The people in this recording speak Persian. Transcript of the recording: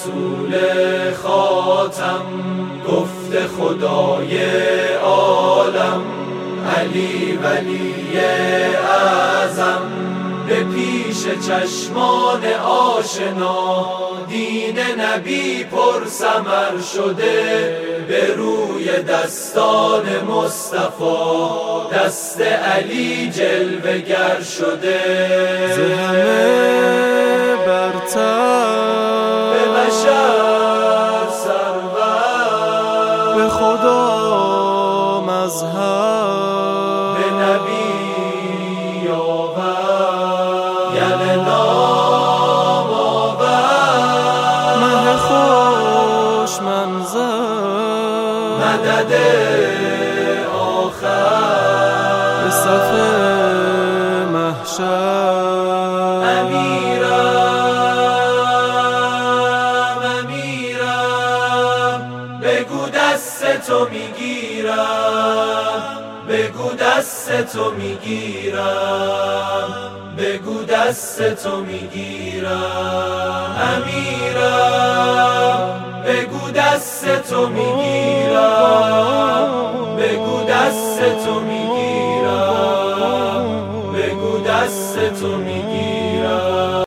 رسول خاتم، گفت خدای عالم، علی ولی اعظم. به پیش چشمان آشنا دین نبی پر ثمر شده، به روی دستان مصطفی دست علی جلوه گر شده. ز همه برتر به بشر سرور، به خدا مظهر، به نبی یاور، یل نام آور، مه خوش منظر، مدد آخر، به صف محشر. امیرم بگو دست تو میگیرم، بگو دست تو میگیرم، بگو دست تو میگیرم. امیرم بگو دست تو میگیرم، بگو دست تو میگیرم، بگو دست تو میگیرم.